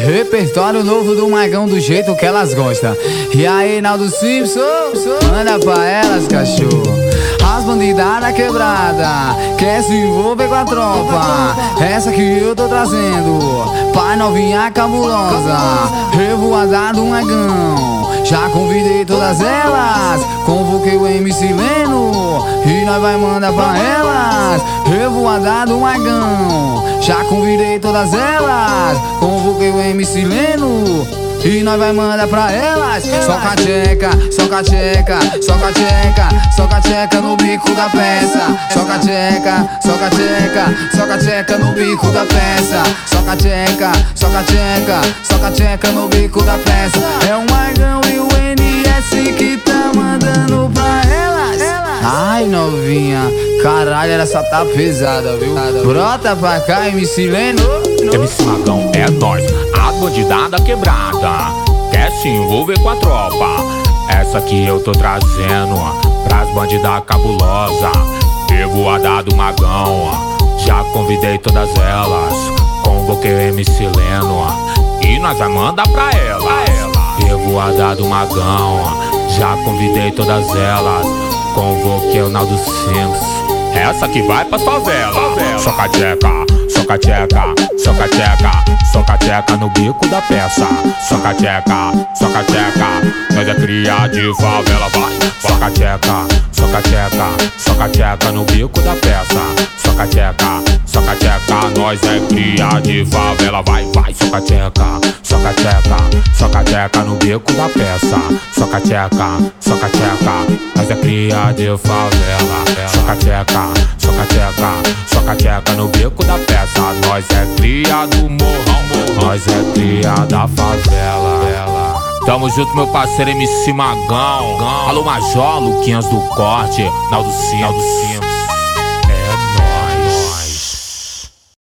Repertório novo do Magão do jeito que elas gostam. E aí, Naldo Simpson, manda pra elas, cachorro. As bandidas da quebrada quer se envolver com a tropa. Essa que eu tô trazendo, pai novinha cabulosa, revoada do Magão. Já convidei todas elas, convoquei o MC Leno e nós vai mandar pra elas, revoada do Magão. Já convidei todas elas, convoquei o MC Leno e nós vai mandar pra elas. Soca a tcheca, soca a tcheca, soca a tcheca, soca a tcheca no bico da peça. Soca a tcheca, soca a tcheca, soca a tcheca no bico da peça. Soca a tcheca, soca a tcheca, soca a tcheca no bico da peça. É o Magão e o NS que tá mandando pra elas. Ai, novinha, caralho, essa tá pesada, viu? Brota pra cá, MC Leno. MC Magão é nóis, a bandidada quebrada quer se envolver com a tropa. Essa que eu tô trazendo pras bandidas cabulosa, revoada do Magão. Já convidei todas elas, convoquei o MC Leno e nós vai mandar pra ela. Revoada do Magão, já convidei todas elas, convoquei o Naldo Simpson. Essa que vai pra favela. Soca a tcheca, soca a tcheca, soca a tcheca, soca a tcheca no bico da peça. Soca a tcheca, soca a tcheca, nós é cria de favela, vai. Soca a tcheca, soca a tcheca, soca a tcheca no bico da peça. Soca a tcheca, soca a tcheca, nós é cria de favela, vai, vai. Soca a tcheca, soca a tcheca, soca a tcheca no bico da peça. Soca a tcheca, soca a tcheca, nós é cria de favela. Soca a tcheca, soca a tcheca, soca a tcheca no bico da peça. Nós é cria do morrão, nós é cria da favela. Tamo junto, meu parceiro MC Magão. Alô Major, Luquinhas do Corte, Naldo Simpson.